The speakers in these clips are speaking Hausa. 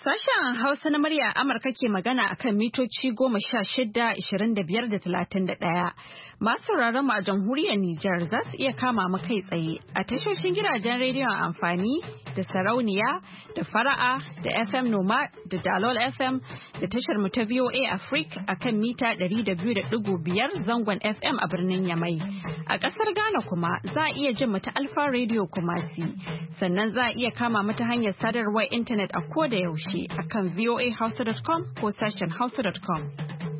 Sashen Hausa na murya Amurka ke magana akan mitoci 16, 25 da 31. Masu sauraron mu a jamhuriyar Nijar za su iya kama mu kai tsaye a tashoshin gidajen rediyon amfani da sarauniya da fara'a da FM Noma da Dalol FM da tashar mu ta VOA Africa akan mita 200.5 zangon FM a birnin Yamai. A ƙasar Ghana kuma za a iya jin mu ta Alfa Radio Kumasi. Sannan za a iya kama mu ta hanyar sadarwar intanet a koda yaushe akan voahausa.com ko sashen hausa.com.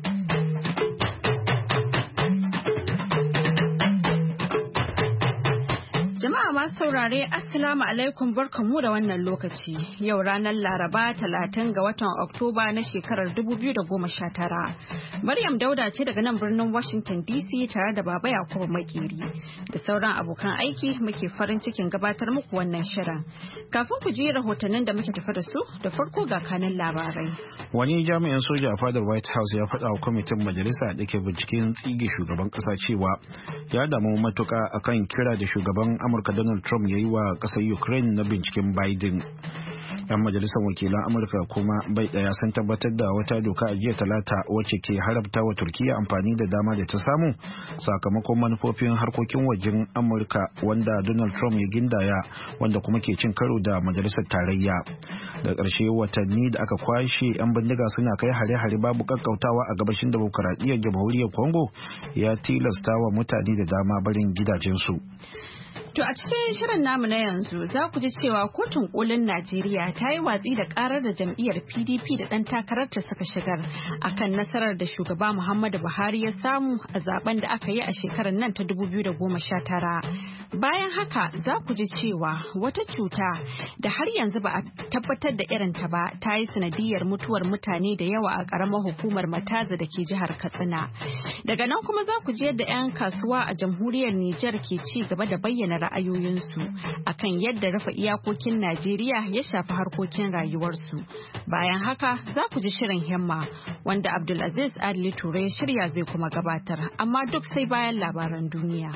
Jama'a masu saurare Assalamu alaikum barkanmu da wannan lokaci. Yau ranar Laraba 30 ga watan Oktoba na shekarar 2019. Maryam Dauda ce daga nan birnin Washington DC tare da Baba Yakubu Makeri da sauran abokan aiki muke farin cikin gabatar muku wannan shirin. Kafin ku ji rahotannin da muke tafa da su da farko ga kanin labarai. Wani jami'in soja a fadar White House ya faɗa wa kwamitin majalisa da ke binciken tsige shugaban ƙasa cewa ya damu matuƙa akan kira da shugaban Amurka Donald Trump ya yi wa ƙasar Ukraine na binciken Biden. 'Yan majalisar wakilan Amurka kuma bai ɗaya sun tabbatar da wata doka a jiya Talata wacce ke haramta wa Turkiyya amfani da dama da ta samu sakamakon manufofin harkokin wajen Amurka wanda Donald Trump ya gindaya wanda kuma ke cin karo da majalisar tarayya. Da ƙarshe watanni da aka kwashe 'yan bindiga suna kai hare-hare babu kakkautawa a gabashin demokuraɗiyyar jamhuriyar Congo ya tilasta wa mutane da dama barin gidajensu. To a cikin shirin namu na yanzu za ku ji cewa kotun kolin Najeriya ta yi watsi da karar da jam'iyyar PDP da ɗan takararta suka shigar akan nasarar da shugaba Muhammadu Buhari ya samu a zaben da aka yi a shekarar nan ta 2019. Bayan haka za ku ji cewa wata cuta da har yanzu ba a tabbatar da irinta ba ta yi sanadiyar mutuwar mutane da yawa a ƙaramar hukumar Mataza da ke jihar Katsina. Daga nan kuma za ku ji yadda 'yan kasuwa a jamhuriyar Nijar ke ci gaba da bayyana ra'ayoyinsu akan yadda rufe iyakokin Najeriya ya shafi harkokin rayuwarsu. Bayan haka za ku ji shirin himma wanda Abdulaziz Adli Ture shirya zai kuma gabatar, amma duk sai bayan labaran duniya.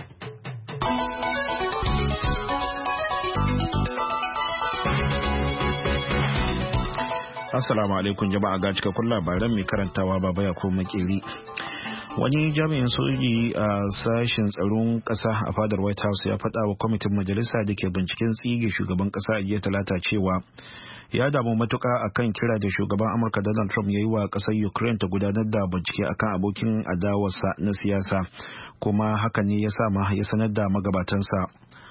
Assalamu alaikum jama'a, ga cikakkun labaran mai karantawa Baba Yakubu Makeri. Wani jami'in soji a sashen tsaron ƙasa a fadar White House ya faɗa wa kwamitin majalisa da ke binciken tsige shugaban ƙasa a jiya Talata cewa ya damu matuƙa akan kira da shugaban Amurka Donald Trump ya yi wa ƙasar Ukraine ta gudanar da bincike akan abokin adawarsa na siyasa, kuma hakan ne ya sa ma ya sanar da magabatansa.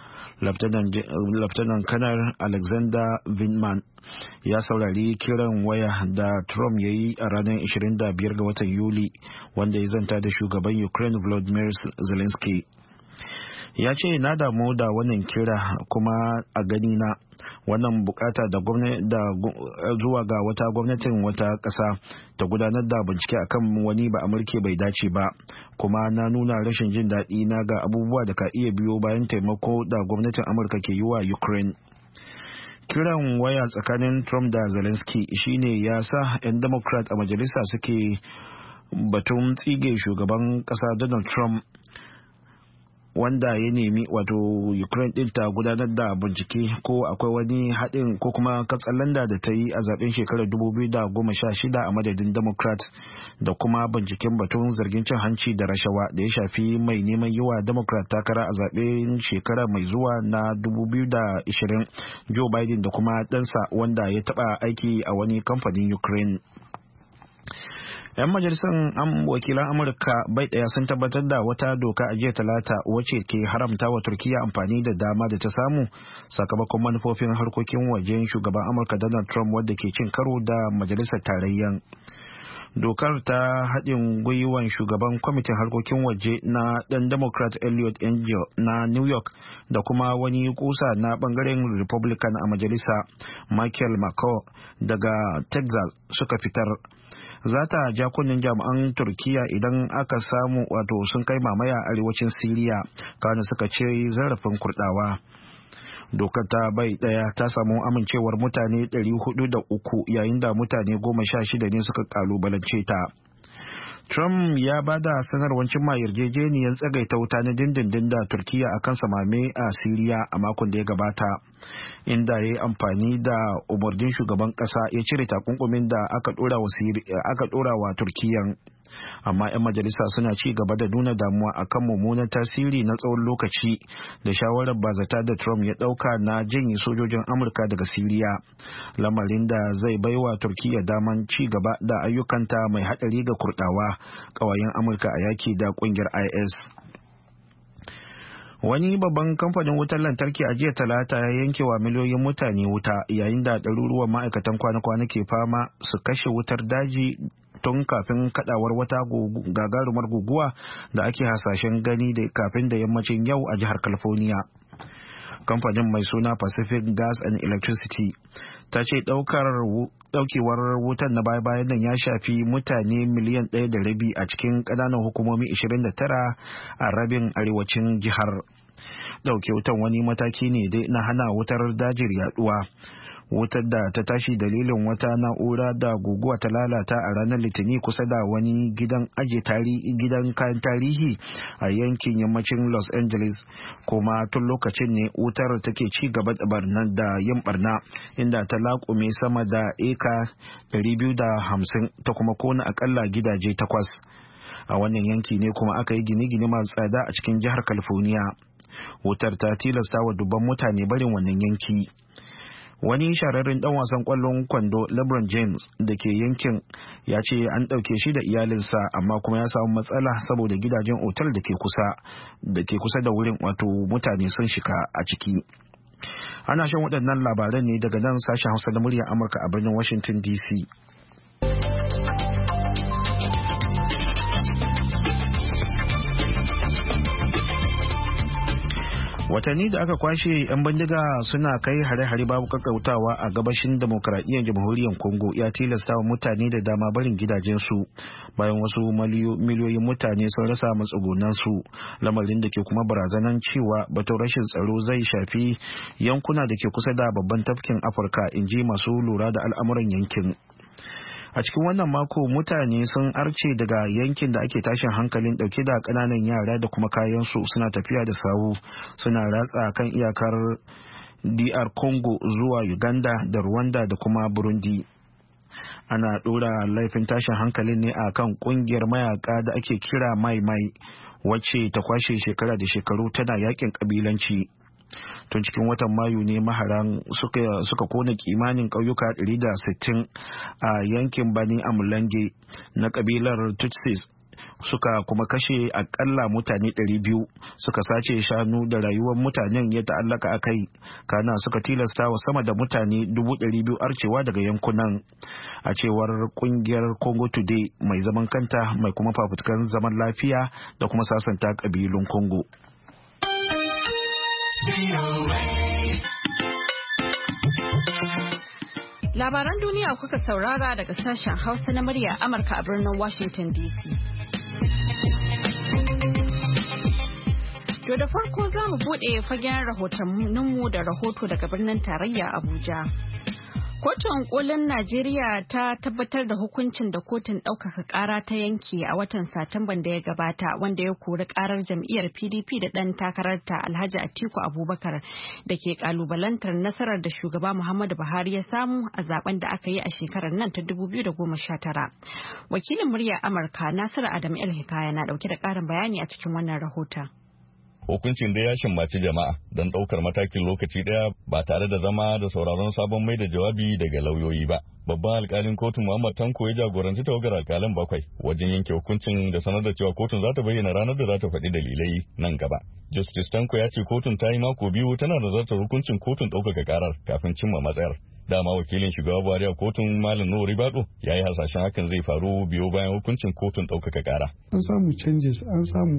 Laftanan kanar Alexander Vindman ya saurari kiran waya da Trump ya yi a ranar 25 ga watan Yuli wanda ya zanta da shugaban Ukraine Volodymyr Zelensky. Ya ce na damu da wannan kira kuma a gani na wannan bukata da zuwa ga wata gwamnatin wata ƙasa ta gudanar da bincike akan wani ba Amurke bai dace ba, kuma na nuna rashin jin daɗi na ga abubuwa da ka iya biyo bayan taimako da gwamnatin Amurka ke yi wa Ukraine. Kiran waya tsakanin Trump da Zelensky shine ya sa 'yan Democrat a majalisa suke batun tsige shugaban ƙasa Donald Trump wanda ya nemi wato Ukraine din ta gudanar da bincike ko akwai wani haɗin ko kuma katsalanda da ta yi a zaben shekarar 2016 a madadin Democrat, da kuma binciken batun zargin cin hanci da rashawa da ya shafi mai neman yi wa Democrat takara a zaben shekara mai zuwa na 2020 Joe Biden da kuma ɗansa wanda ya taɓa aiki a wani kamfanin Ukraine. 'Yan majalisar wakilan Amurka bai ɗaya sun tabbatar da wata doka a jiya Talata wacce ke haramta wa Turkiyya amfani da dama da ta samu sakamakon manufofin harkokin wajen shugaban Amurka Donald Trump wadda ke cin karo da majalisar tarayyan. Dokar ta haɗin gwiwan shugaban kwamitin harkokin waje na ɗan Democrat Eliot Engel na New York da kuma wani kusa na ɓangaren Republican a majalisa Michael McCaul daga Texas suka fitar. Za ta ja kunnen jami'an Turkiyya idan aka samu wato sun kai mamaya a arewacin Siriya kana suka ce zarafin Kurdawa. Dokar ta bai daya ta samu amincewar mutane 403 yayin da mutane 16 ne suka kalubalance ta. Trump ya ba da sanarwar cimma yarjejeniyar tsagaita wuta na dindindin da Turkiyya a kan samame a Siriya a makon da ya gabata, inda ya yi amfani da umarnin shugaban ƙasa ya cire takunkumin da aka ɗora wa Turkiyyan. Amma 'yan majalisa suna ci gaba da nuna damuwa akan mummunan tasiri na tsawon lokaci da shawarar bazata da Trump ya ɗauka na janye sojojin Amurka daga Siriya, lamarin da zai baiwa Turkiyya daman ci gaba da ayyukanta mai haɗari ga Kurdawa, ƙawayen Amurka a yaki da ƙungiyar IS. Wani babban kamfanin wutar lantarki a jiya Talata ya yanke wa miliyoyin mutane wuta, yayin da ɗaruruwan ma'aikatan kwana-kwana ke fama su kashe wutar daji tun kafin kadawar wata gagarumar guguwa da ake hasashen gani da kafin da yammacin yau a jihar California. Kamfanin mai suna Pacific Gas and Electricity ta ce daukewar wutan na baya-bayan nan ya shafi mutane miliyan 1.5 a cikin ƙananan hukumomi 29 a rabin arewacin jihar. Dauke wutan wani mataki ne dai na hana wutar dajin yaduwa. Wutar da ta tashi dalilin wata na'ura da guguwa ta lalata a ranar Litinin kusa da wani gidan kayan tarihi a yankin yammacin Los Angeles, kuma tun lokacin ne wutar take ci gaba da yin barna, inda ta laƙume sama da eka 250 ta kuma kona akalla gidaje 8. A wannan yanki ne kuma aka yi gine-gine masu tsada a cikin jihar California. Wutar ta tilasta wa dubban mutane barin wannan yanki. Wani shahararren dan wasan kwallon kwando LeBron James da ke yankin ya ce an ɗauke shi da iyalinsa, amma kuma ya samu matsala saboda gidajen otal da ke kusa da wurin, wato mutane sun shika a ciki. Ana shan waɗannan labaran ne daga nan sashen Hausa na muryar Amurka a birnin Washington DC. Watanni da aka kwashe 'yan bindiga suna kai hare-hare babu kakkautawa a gabashin demokradiyyar jamhuriyar Congo ya tilasta wa mutane da dama barin gidajensu bayan wasu miliyoyin mutane sun rasa matsugunansu, lamarin da ke kuma barazanan cewa batun rashin tsaro zai shafi yankuna da ke kusa da babban tafkin Afirka, in ji masu lura da al'amuran yankin. A cikin wannan mako mutane sun arce daga yankin da ake tashin hankalin dauke da kananan yara da kuma kayansu suna tafiya da sawu, suna ratsa kan iyakar DR Congo zuwa Uganda da Rwanda da kuma Burundi. Ana dora laifin tashin hankalin ne a kan kungiyar mayaka da ake kira Mai Mai, wacce ta kwashe shekara da shekaru tana yakin kabilanci. Tun cikin watan Mayu ne maharan suka kona kimanin ƙauyuka 160 a yankin Bani Amulange na kabilar Tutsis, suka kuma kashe akalla mutane 200, suka sace shanu da rayuwar mutanen ya ta'allaka a kai, kana suka tilasta wa sama da mutane 200,000 arcewa daga yankunan, a cewar kungiyar Congo Today mai zaman kanta mai kuma fafutukan zaman lafiya da kuma sasanta kabilun Congo. Labaran duniya kuka saurara daga sashen Hausa na murya Amurka a birnin Washington DC. To da farko za mu buɗe fagen rahotanninmu da rahoto daga birnin tarayya Abuja. Kotun kolin Najeriya ta tabbatar da hukuncin da kotun ɗaukaka ƙara ta yanke a watan Satumban da ya gabata, wanda ya kori ƙarar jam'iyyar PDP da ɗan takararta Alhaji Atiku Abubakar da ke ƙalubalantar nasarar da shugaba Muhammadu Buhari ya samu a zaben da aka yi a shekarar nan ta 2019. Wakilin muryar Amurka Nasiru Adam El Hikaya na ɗauke da ƙarin bayani a cikin wannan rahoton. Hukuncin da ya shammaci jama'a don ɗaukar matakin lokaci ɗaya ba tare da zama da sauraron sabon mai da jawabi daga lauyoyi ba. Babban alkalin kotun Muhammad Tanko ya jagoranci tawagar alkalan 7 wajen yanke hukuncin da sanar da cewa kotun za ta bayyana ranar da za ta faɗi dalilai nan gaba. Justice Tanko ya ce kotun ta yi mako 2 tana nazartar hukuncin kotun ɗaukaka karar kafin cimma matsayar. Dama wakilin shugaba Buhari a kotun Malam Nuhu Ribado ya yi hasashen hakan zai faru biyo bayan hukuncin kotun ɗaukaka kara. An samu changes, an samu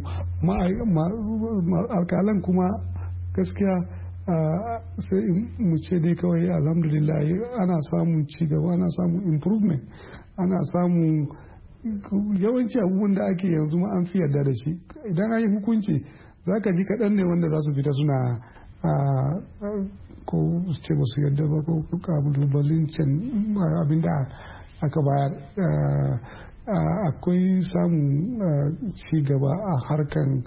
alkalan kuma gaskiya sai mu ce dai kawai alhamdulillah ana samun cigaba, ana samun improvement, ana samun yawanci abubuwan da ake yanzu ma an fi yarda da shi. Idan an yi hukunci za ka ji kaɗan ne wanda za su fita suna ko su ce ba su yarda ba ko kalubalin can abin da aka bayar. akwai samun ci gaba a harkan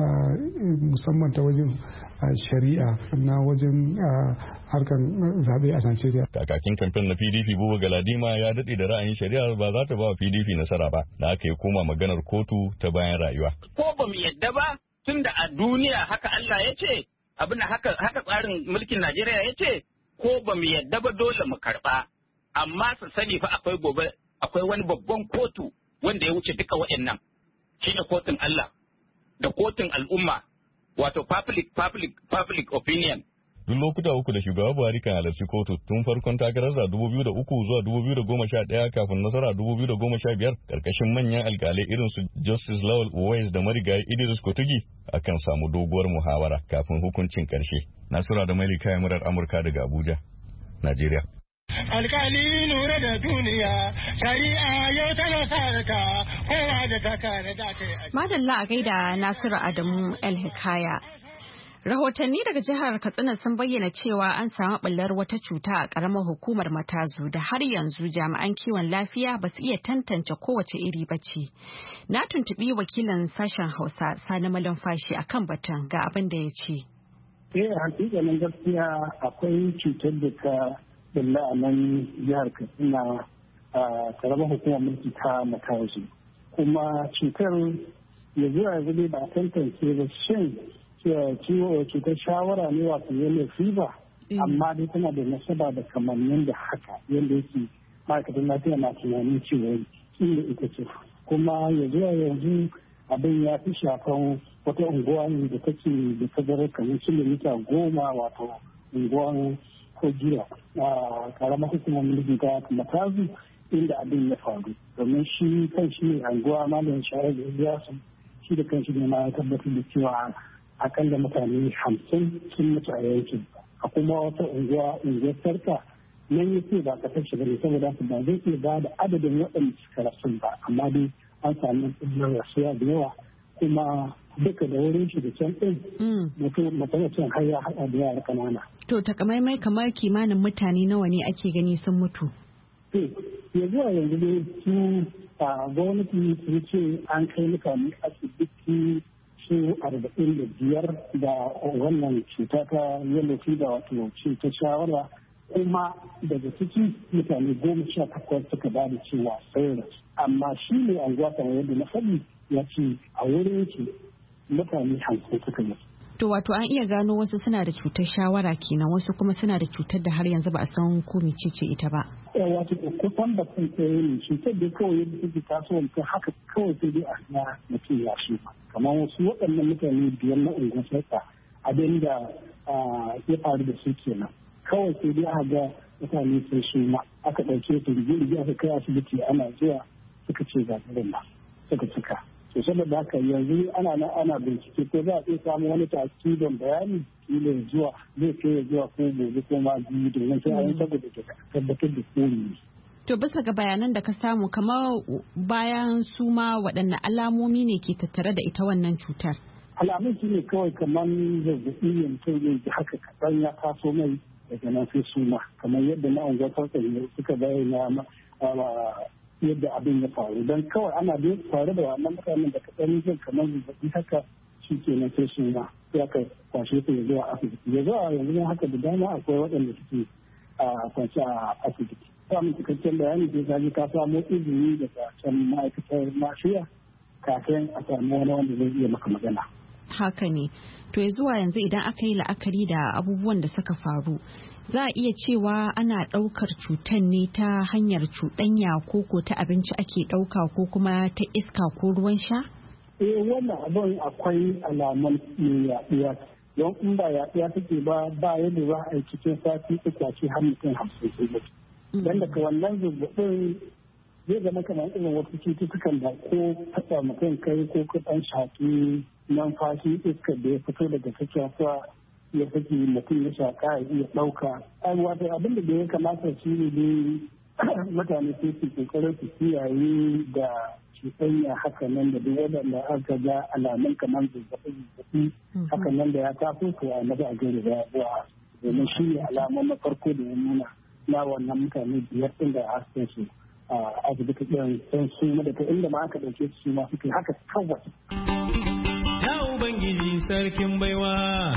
musamman ta wajen shari'a na wajen harkar zaɓe a Najeriya. Kakakin kamfen na PDP Buba Galadima ya daɗe da ra'ayin shari'ar ba za ta ba wa PDP nasara ba, da aka yi koma maganar kotu ta bayan rayuwa. Ko ba mu yadda ba tun da a duniya haka Allah ya ce, abin haka tsarin mulkin Najeriya ya ce, ko ba mu yadda ba dole mu karɓa. Amma su sani fa akwai wani babban kotu wanda ya wuce duka waɗannan. Shi ne kotun Allah da kotun al'umma. Wato public opinion. Duk lokuta uku da shugaba Buhari kan halarci kotu tun farkon takararsa 2003 zuwa 2011 kafin nasara 2015 karkashin manyan alkalai irin su Justice Lawal Uwais da marigayi Idris Kotugi akan samu doguwar muhawara kafin hukuncin karshe. Nasura da Maili kayan murar Amurka daga Abuja, Najeriya. Alkali nura da duniya, shari'a yau tana sarka kowa da ta kare da kai. Madalla a gaida Nasiru Adamu El Hikaya. Rahotanni daga jihar Katsina sun bayyana cewa an samu ɓullar wata cuta a ƙaramar hukumar Matazu da har yanzu jami'an kiwon lafiya ba su iya tantance kowace iri ba ce. Na tuntuɓi wakilin sashen Hausa Sani Malumfashi akan batun ga abin da ya ce. Hakikanin gaskiya akwai cutar da ta bulla a nan jihar Katsina a karamar hukumar mulki ta Matazu. Kuma cutar ya zuwa yanzu dai ba a tantance ba shin cutar shawara ne wato yellow fever amma dai tana da nasaba da kamannin da haka yadda yake ma'aikatan lafiya na tunanin cewa kila ita ce. Kuma ya zuwa yanzu abin ya fi shafan wata unguwa ne da take da tazarar kamar kilomita 10 wato unguwan Kogira a karamar hukumar mulki ta Matazu inda abin ya faru domin shi kan shi ne anguwa malamin shayar da Iliyasu shi da kan shi ne ma ya tabbatar da cewa akalla mutane 50 sun mutu a yankin a kuma wata unguwar sarka nan ya ce ba ka tashi bane saboda su ba zai iya ba da adadin waɗanda suka rasu ba amma dai an samu ɗin rasuwa da yawa kuma duka da wurin shi da can ɗin mutum har ya haɗa da yara ƙanana. To takamaimai kamar kimanin mutane nawa ne ake gani sun mutu? Ya zuwa yanzu dai su gwamnati sun ce an kai mutane asibiti su 45 da wannan cuta ta yellow fever wato cutar shawara kuma daga ciki mutane 18 suka ba da cewa sai amma shi ne anguwa kamar yadda na faɗi ya ce a wurin yake mutane 50 suka mutu. To wato an iya gano wasu suna da cutar shawara kenan wasu kuma suna da cutar da har yanzu ba a san ko mecece ita ba. Wato kusan da kan tsaye ne cutar da kawai yadda take tasowa mutum haka kawai sai dai a ga mutum ya shi ba. Kamar wasu waɗannan mutane 5 na unguwar sarka abin da ya faru da su kenan. Kawai sai dai aka ga mutane sun shi ma aka ɗauke su rige aka kai asibiti ana zuwa suka ce ga ba suka cika. To saboda haka yanzu ana bincike ko za a iya samu wani tasirin bayani kila zuwa zai kai zuwa ko gobe ko ma biyu domin sai an saboda tabbatar da komi. To bisa ga bayanan da ka samu kamar bayan su ma waɗanne alamomi ne ke tattare da ita wannan cutar? Alamun shi ne kawai kamar zazzaɓi ne mutum zai ji haka kaɗan ya taso mai daga nan sai suma kamar yadda na unguwar sarkar suka bayyana yadda abin ya faru don kawai ana da faru da wannan mutanen da kaɗan jin kamar zazzaɓi haka shi ke na sai suma ya ka kwashe su ya zuwa asibiti ya zuwa yanzu haka da dama akwai waɗanda suke kwanci a asibiti. Samun cikakken bayani sai ka ji ka samu izini daga can ma'aikatar lafiya kafin a samu wani wanda zai iya maka magana. Haka ne. To ya zuwa yanzu idan aka yi la'akari da abubuwan da suka faru za a iya cewa ana ɗaukar cutar ne ta hanyar cuɗanya ko ta abinci ake ɗauka ko kuma ta iska ko ruwan sha? Wannan abin akwai alaman yaɗuwa don in ba yaɗuwa take ba yadda za a yi cikin sati uku har mutum 50 sai mutu. Dan daga wannan zazzaɓin zai zama kamar irin wasu cututtukan da ko taɓa mutum kai ko kuɗan shaƙi numfashi iska da ya fito daga cikin sa ya saki mutum ya shaƙa ya iya ɗauka. Wato abin da ya kamata shi ne dai mutane sai su kokarin su kiyaye da cuɗanya haka nan da duk waɗanda aka ga alamun kamar zazzaɓi haka nan da ya taso to a maza a gari da zuwa domin shi ne alamun na farko da ya nuna na wannan mutane 5 ɗin da aka su asibiti ɗin don su daga inda ma aka ɗauke su ma suke haka kawai. Ya Ubangiji sarkin baiwa,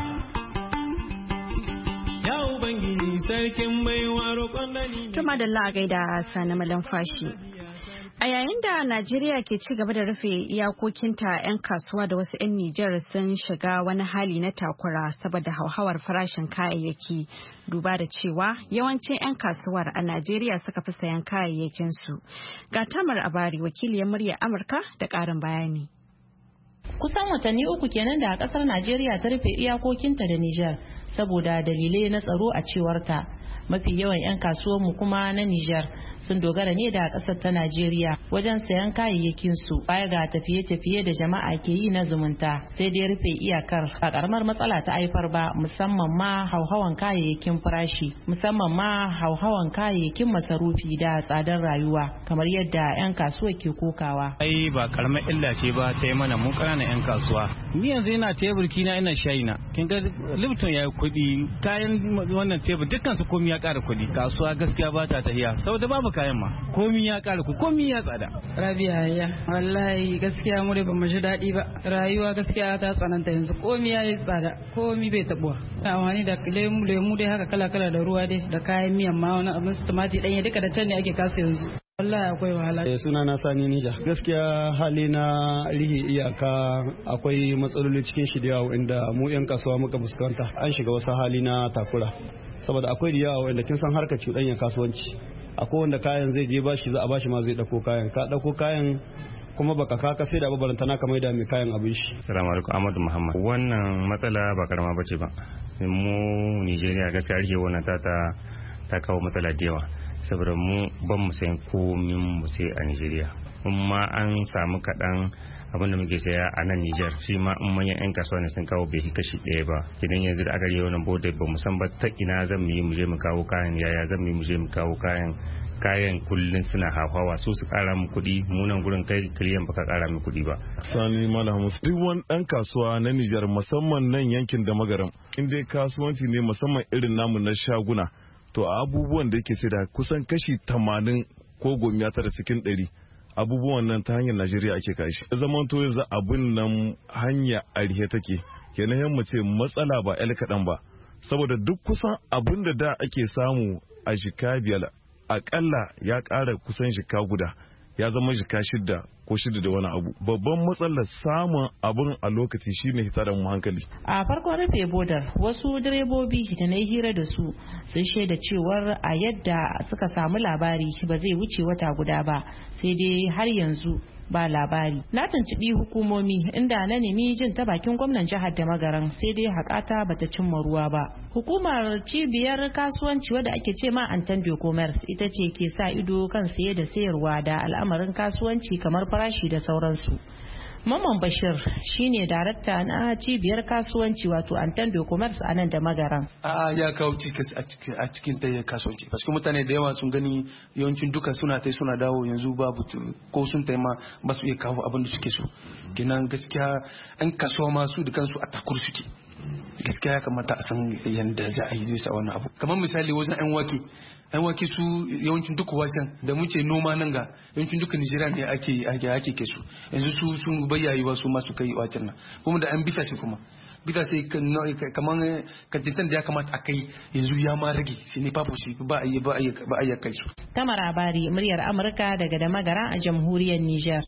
ya Ubangiji sarkin baiwa roƙon da ni. Tuma da Allah gaida Sani Malamfashi. A yayin da Najeriya ke ci gaba da rufe iyakokinta, 'yan kasuwa da wasu 'yan Nijar sun shiga wani hali na takura saboda hauhawar farashin kayayyaki. Duba da cewa yawancin 'yan kasuwar a Najeriya suka fi sayan kayayyakinsu. Ga Tamar Abari, wakiliyar muryar Amurka da ƙarin bayani. Kusan watanni 3 kenan da kasar Najeriya ta rufe iyakokinta da Nijar saboda dalilai na tsaro a cewarta. Mafi yawan 'yan kasuwanmu kuma na Nijar sun dogara ne da kasar ta Najeriya wajen sayan kayayyakin su baya ga tafiye-tafiye da jama'a ke yi na zumunta. Sai dai rufe iyakar ba karamar matsala ta haifar ba, musamman ma hauhawan kayayyakin farashi, musamman ma hauhawan kayayyakin masarufi da tsadar rayuwa, kamar yadda 'yan kasuwa ke kokawa. Ai ba karamar illa ce ba ta yi mana mu ƙananan 'yan kasuwa. Ni yanzu ina tebur kina ina shayi na. Kin ga Lipton ya yi kuɗi, kayan wannan tebur dukkan su komai ya ƙara kuɗi. Kasuwa gaskiya ba ta tafiya saboda babu kayan ma. Komai ya ƙara kuɗi, komai ya tsada. Rabia ya wallahi gaskiya mu dai ba mu ji daɗi ba. Rayuwa gaskiya ta tsananta yanzu, komai ya yi tsada, komai bai tabuwa. Ta wani da lemu dai haka kala-kala da ruwa dai da kayan miyan ma wani abin su tumati ɗanye duka da can ne ake kasa yanzu. wallahi akwai wahala. Suna na Sani Nija. Gaskiya hali na rihi iyaka akwai matsaloli cikin shi da yawa inda mu 'yan kasuwa muka fuskanta. An shiga wasu hali na takura. Saboda akwai da yawa wanda kin san harkar cuɗanya kasuwanci. Akwai wanda kayan zai je bashi za a bashi ma zai ɗauko kayan. Ka ɗauko kayan kuma baka kaka sai da babaranta na kamar da mai kayan abin shi. Assalamu alaikum Ahmadu Muhammad. Wannan matsala ba karama bace ba. Mu Nigeria gaskiya rike wannan ta kawo matsala da yawa. Saboda mu ban mu sayan komin mu sai a Nigeria. Amma an samu kaɗan abinda muke saya a nan Niger shi ma in manyan 'yan kasuwa ne sun kawo bai kashi ɗaya ba. Kidan yanzu da aka yi wannan bode ba mu san ba ta ina zan yi mu je mu kawo kayan, yaya zan yi mu je mu kawo kayan kullun suna hawa su kara mu kuɗi, munan gurin kai kiliyan baka kara mu kuɗi ba. Sani Malam Musa, duk wani ɗan kasuwa na Nijar musamman nan yankin da magaram in dai kasuwanci ne musamman irin namu na shaguna to a abubuwan da yake sai da kusan kashi 80 ko 9 cikin 100 abubuwan nan ta hanyar Najeriya ake kashi. Zaman to yanzu abin nan hanya arihe take kenan yan mu ce matsala ba el kaɗan ba saboda duk kusan abin da ake samu a jika biyar akalla ya ƙara kusan jika guda ya zama jika 6 ko 6 da wani abu. Babban matsalar samun abin a lokaci shine hitarar mu hankali. A farkon rufe bodar wasu direbobi da na yi hira da su sun shaida cewar a yadda suka samu labari ba zai wuce wata guda ba sai dai har yanzu ba labari. Na tuntuɓi hukumomi inda na nemi jin ta bakin gwamnan jihar da magaran sai dai haƙata bata cimma ruwa ba. Hukumar cibiyar kasuwanci wadda ake ce ma Antando Commerce ita ce ke sa ido kan saye da sayarwa da al'amarin kasuwanci kamar farashi da sauransu. Mamman Bashir shine darakta na cibiyar kasuwanci wato Antando Commerce a nan da magaran. Ya kawo cikas a cikin ta kasuwanci. Paske mutane da yawa sun gani yawancin duka suna dawo yanzu babu ko sun taima ba su iya kawo abin da suke so. Kenan gaskiya an kasuwa ma su da kansu a takur suke. Gaskiya ya kamata a san yadda za a yi zai sa wannan abu. Kamar misali wajen 'yan wake su yawancin duka waken da muke noma nan ga yawancin duka Nigeria ne ake ke su yanzu su sun bayyayewa su masu kai waken nan kuma da an bita shi kuma bita sai kamar kantitan da ya kamata a kai yanzu ya ma rage shi ne babu shi ba a yi kai su. Tamar Abari, muryar Amurka daga da magara a jamhuriyar Niger.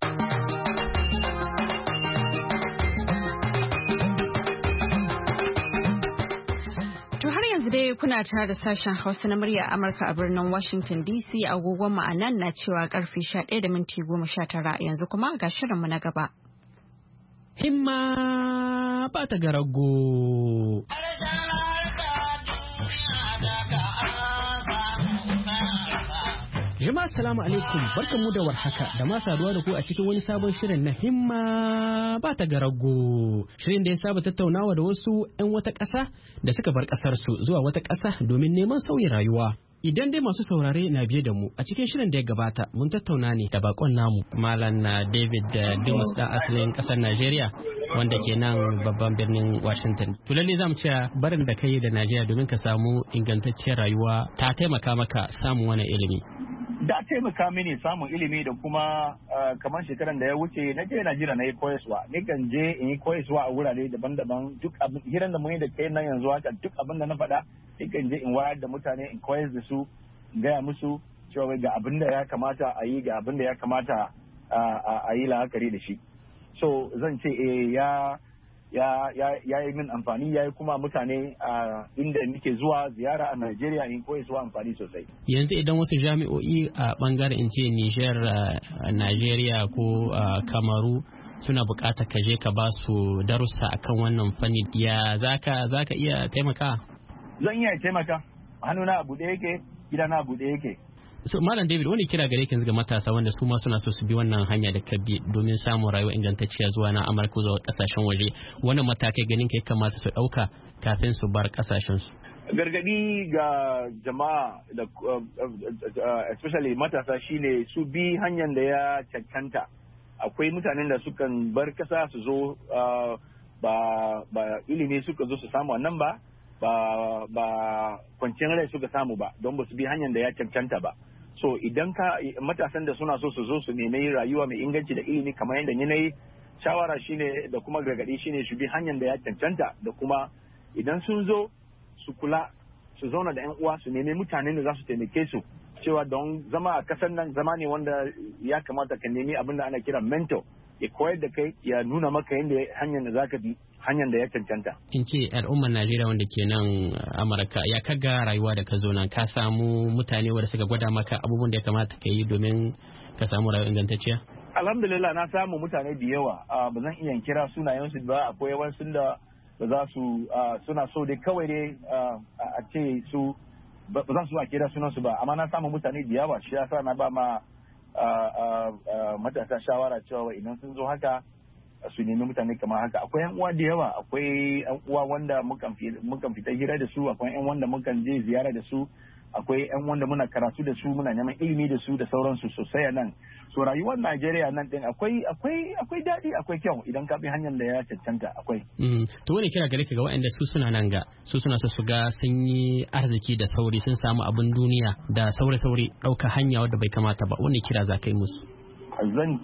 dai kuna tare da sashen Hausa na murya Amurka a birnin Washington DC agogon ma'anan na cewa karfe 11:19 yanzu kuma ga shirinmu na gaba. Himma ba ta garago. Jama'a salamu alaikum, barkanmu da warhaka da ma saduwa da ku a cikin wani sabon shirin na himma ba ta garago. Shirin da ya saba tattaunawa da wasu 'yan wata ƙasa da suka bar ƙasar su zuwa wata ƙasa domin neman sauyin rayuwa. Idan dai masu saurare na biye da mu a cikin shirin da ya gabata mun tattauna ne da bakon namu Malam David Dumas da asalin ƙasar Najeriya wanda ke nan babban birnin Washington. To lalle zamu ce barin da kai da Najeriya domin ka samu ingantacciyar rayuwa ta taimaka maka samun wani ilimi. da taimaka mini samun ilimi da kuma kamar shekaran da ya wuce na je Najeriya na yi koyaswa ni kan je in yi koyaswa a wurare daban-daban duk abin hiran da mun yi da kai nan yanzu haka duk abin da na faɗa ni kan je in wayar da mutane in koyar da su in gaya musu cewa ga abin da ya kamata a yi ga abin da ya kamata a yi la'akari da shi so zan ce ya yi min amfani ya yi kuma mutane a inda nake zuwa ziyara a Najeriya in koyi zuwa amfani sosai. Yanzu idan wasu jami'o'i a bangaren in ce Niger, Najeriya ko Kamaru suna bukatar ka je ka ba su darussa akan wannan fanni ya zaka iya taimaka? Zan iya taimaka. Hannuna abu da yake, gidana abu da yake. So Malam David wani kira gare ki ga matasa wanda su ma suna so su bi wannan hanya da ka bi domin samun rayuwa ingantacciya zuwa na Amurka zuwa kasashen waje wannan matakai ganin kai kamata su dauka kafin su bar kasashen su. Gargadi ga jama'a da especially matasa shine su bi hanyar da ya cancanta. Akwai mutanen da sukan bar kasa su zo ba ilimi suka zo su samu nan ba kwanciyar rai suka samu ba don ba su bi hanyar da ya cancanta ba. So idan matasan da suna so su zo su nemi rayuwa mai inganci da ilimi kamar yadda ni nayi shawara shine da kuma gargadi shine su bi hanyar da ya cancanta da kuma idan sun zo su kula su zauna da yan uwa su nemi mutanen da za su taimake su cewa don zama a kasar nan zama ne wanda ya kamata ka nemi abin da ana kira mentor ya koyar da kai ya nuna maka hanyar da zaka bi hanyar da ya cancanta. In ce al'ummar Najeriya wanda ke nan Amurka ya kaga rayuwa da ka zo nan ka samu mutane wanda suka gwada maka abubuwan da ya kamata ka yi domin ka samu rayuwa ingantacciya? Alhamdulillah na samu mutane da yawa ba zan iya kira sunayensu ba akwai wasu da ba za su suna so dai kawai dai a ce su ba za su a kira sunansu ba amma na samu mutane da yawa shi yasa na ba ma matasa shawara cewa idan sun zo haka su nemi mutane kamar haka akwai yan uwa da yawa akwai yan uwa wanda mukan fita hira da su akwai yan wanda mukan je ziyara da su akwai yan wanda muna karatu da su muna neman ilimi da su da sauransu sosai a nan so rayuwar Najeriya nan din akwai daɗi akwai kyau idan ka bi hanyar da ya cancanta akwai. To wani kira gare ka ga waɗanda su suna nan ga su suna so su ga sun yi arziki da sauri sun samu abin duniya da sauri ɗauka hanya wadda bai kamata ba wani kira za ka yi musu. Zan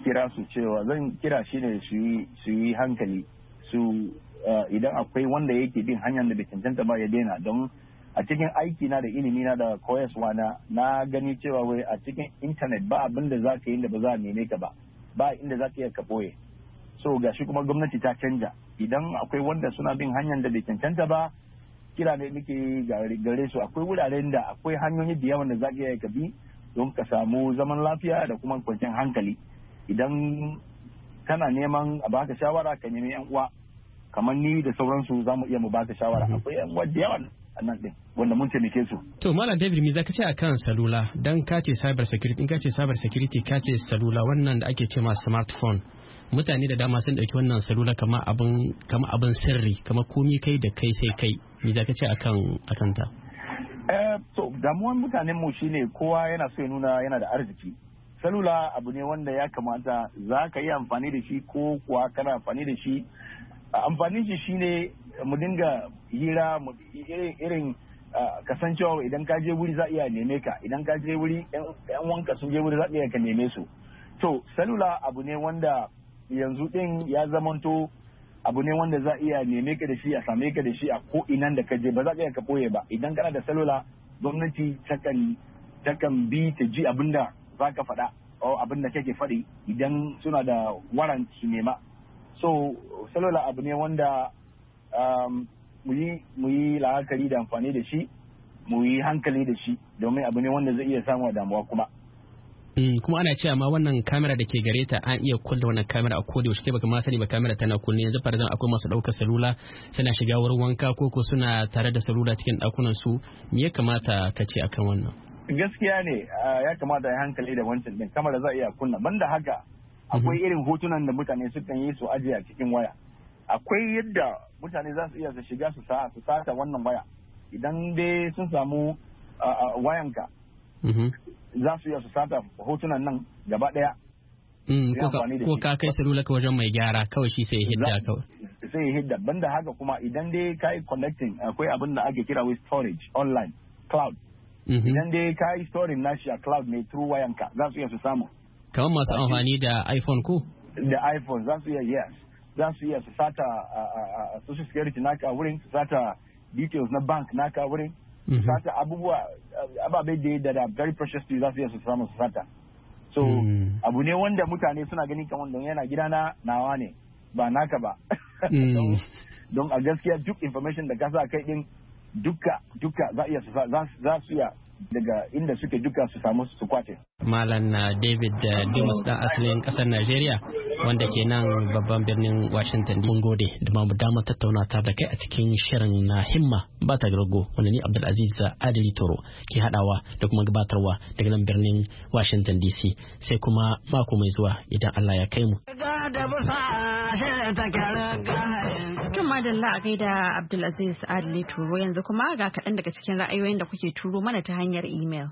kira shi ne su yi hankali su idan akwai wanda yake bin hanyar da bai cancanta ba ya daina don a cikin aiki na da ilimi na da koyaswa na gani cewa wai a cikin intanet ba abin da za ka yi da ba za a neme ka ba inda za ka iya ka ɓoye so gashi kuma gwamnati ta canja idan akwai wanda suna bin hanyar da bai cancanta ba kira ne nake gare su akwai wuraren da akwai hanyoyi da yawan da za ka iya ka bi don ka samu zaman lafiya da kuma kwanciyar hankali idan kana neman a baka shawara ka nemi yan uwa kamar ni da sauransu za mu iya mu baka shawara akwai yan uwa da yawan nan din wanda mun taimake su. To Malam David me zaka ce akan salula dan ka ce cyber security in ka ce cyber security ka ce salula wannan da ake ce ma smartphone mutane da dama sun dauki wannan salula kamar abin sirri kamar komi kai da kai sai kai me zaka ce akan ta? So damuwan mutanen mu shine kowa yana so ya nuna yana da arziki. Salula abu ne wanda ya kamata za ka yi amfani da shi ko kuwa kana amfani da shi amfanin shi shine mu dinga hira irin kasancewa idan ka je wuri za iya neme ka idan ka je wuri yan wanka sun je wuri za iya ka neme su to salula abu ne wanda yanzu din ya zamanto abu ne wanda za iya neme ka da shi a same ka da shi a ko inan da ka je ba za ka iya ka boye ba idan kana da salula gwamnati takan bi ta ji abinda za ka faɗa o abinda kake faɗi idan suna da warrant su nema so salula abu ne wanda mu yi la'akari da amfani da shi mu yi hankali da shi domin abu ne wanda zai iya samu damuwa kuma kuma ana cewa ma wannan kamera da ke gare ta an iya kulle wannan kamera a koda yaushe baka ma sani ba kamera tana kunne yanzu farzan akwai masu ɗaukar salula suna shiga wurin wanka ko suna tare da salula cikin ɗakunan su me ya kamata ka ce akan wannan gaskiya ne ya kamata ya hankali da wancan din kamera za a iya kunna banda haka akwai irin hotunan da mutane sukan yi su ajiye a cikin waya akwai yadda mutane za su iya su shiga su sata wannan waya idan dai sun samu wayanka za su iya su sata hotunan nan gaba daya ko ka kai salula ka wajen mai gyara kawai shi sai ya hidda kawai sai ya hidda banda haka kuma idan dai ka yi connecting akwai abin da ake kira with storage online cloud idan dai ka yi storing nashi a cloud ne through wayanka za su iya su samu. Kamar masu amfani da iPhone ko? Da iPhone za su iya yes. Za su iya su sata social security naka a wurin, su sata details na bank naka a wurin, su sata ababe da very precious to you za su iya su samu su sata. So abu ne wanda mutane suna gani kamar don yana gidana nawa ne ba naka ba. Don a gaskiya duk information da ka sa kai din duka za su iya daga inda suke duka su samu su kwace. Malam David Dumas da asalin kasar Najeriya wanda ke nan babban birnin Washington DC. Mun gode da mu damar tattauna ta da kai a cikin shirin na himma ba ta rago wanda ni Abdulaziz Adili Toro ke hadawa da kuma gabatarwa daga nan birnin Washington DC. Sai kuma mako mai zuwa idan Allah ya kai mu. Tun madalla a gaida Abdulaziz Adili Turo yanzu kuma ga kaɗan daga cikin ra'ayoyin da kuke turo mana ta hanyar email.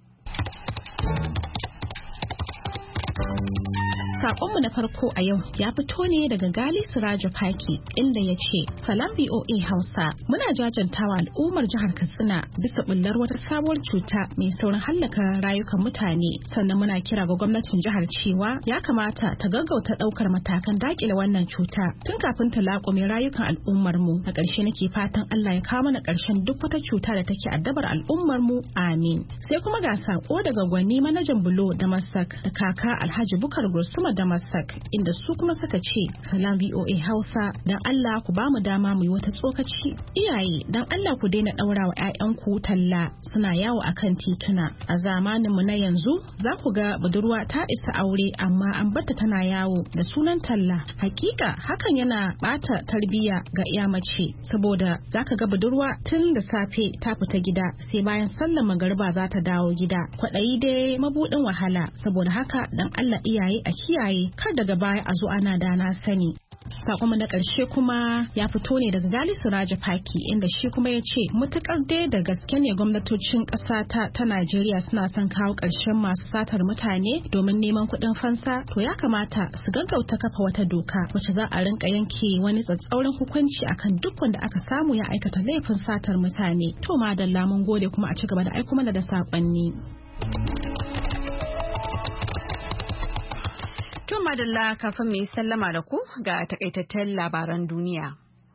Sakonmu na farko a yau ya fito ne daga Gali Siraja Faki inda ya ce, Salam VOA Hausa, muna jajantawa al'ummar jihar Katsina bisa bullar wata sabuwar cuta mai saurin hallaka rayukan mutane. Sannan muna kira ga gwamnatin jihar cewa ya kamata ta gaggauta daukar matakan dakile wannan cuta tun kafin ta laƙume rayukan al'ummar mu. A ƙarshe nake fatan Allah ya kawo mana ƙarshen duk wata cuta da take addabar al'ummar mu. Amin. Sai kuma ga sako daga Gwani manajan Bulo da Masak da kaka Alhaji Bukar Gursuma da Masak inda su kuma suka ce Salam VOA Hausa dan Allah ku bamu dama mu yi wata tsokaci. Iyaye dan Allah ku daina daura wa ƴaƴanku talla suna yawo akan tituna. A zamanin mu na yanzu za ku ga budurwa ta isa aure amma an barta tana yawo da sunan talla. Hakika hakan yana bata tarbiyya ga iya mace saboda zaka ga budurwa tun da safe ta fita gida sai bayan sallar magariba za ta dawo gida. Kwaɗayi dai mabudin wahala saboda haka dan Allah iyaye a kiyaye kar daga baya a zo ana da na sani. Sakonmu na ƙarshe kuma ya fito ne daga Gali Siraja Faki inda shi kuma ya ce mutukar dai da gaske ne gwamnatocin ƙasa ta Najeriya suna son kawo ƙarshen masu satar mutane domin neman kuɗin fansa to ya kamata su gaggauta kafa wata doka wacce za a rinka yanke wani tsatsauran hukunci akan duk wanda aka samu ya aikata laifin satar mutane. To madalla mun gode kuma a ci gaba da aiko mana da saƙonni. Madalla kafin mu yi sallama da ku ga takaitattun labaran duniya.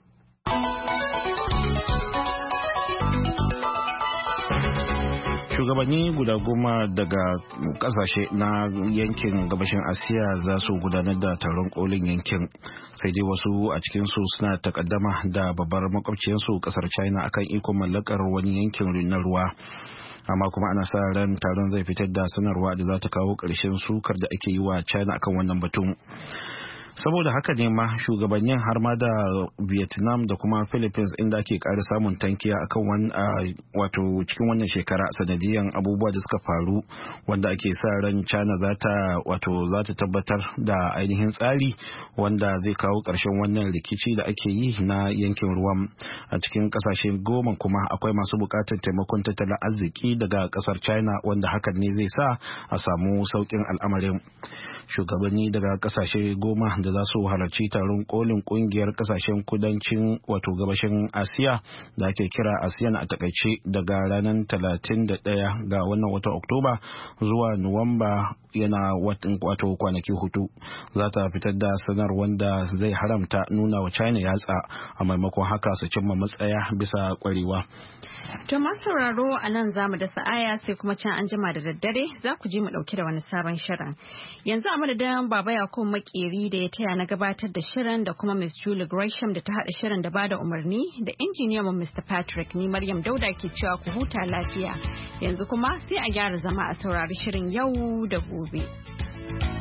Shugabanni guda 10 daga kasashe na yankin gabashin Asiya za su gudanar da taron kolin yankin, sai dai wasu a cikinsu suna takaddama da babbar makwabciyarsu kasar China akan ikon mallakar wani yankin na ruwa. Amma kuma ana sa ran taron zai fitar da sanarwa da za ta kawo ƙarshen sukar da ake yi wa China akan wannan batun. Saboda haka ne ma shugabannin har ma da Vietnam da kuma Philippines inda ake ƙara samun tankiya akan wato cikin wannan shekara sanadiyan abubuwa da suka faru wanda ake sa ran China za ta tabbatar da ainihin tsari wanda zai kawo ƙarshen wannan rikici da ake yi na yankin ruwan. A cikin ƙasashe 10 kuma akwai masu buƙatar taimakon tattalin arziki daga ƙasar China wanda hakan ne zai sa a samu sauƙin al'amarin. Shugabanni daga ƙasashe 10 da za su halarci taron kolin kungiyar kasashen kudancin wato gabashin Asiya da ake kira ASEAN a takaice daga ranar 31 ga wannan watan Oktoba zuwa Nuwamba yana wato kwanaki 4 za ta fitar da sanarwar da zai haramta nuna wa China yatsa a maimakon haka su cimma matsaya bisa kwarewa. To masu sauraro a nan za mu da sa'aya sai kuma can an jima da daddare za ku ji mu dauki da wani sabon shirin. Yanzu a madadin Baba Yakubu Makeri da ya taya na gabatar da shirin da kuma Miss Julie Gresham da ta haɗa shirin da bada umarni da injiniyan mu Mr. Patrick ni Maryam Dauda ke cewa ku huta lafiya. Yanzu kuma sai a gyara zama a saurari shirin yau da gobe.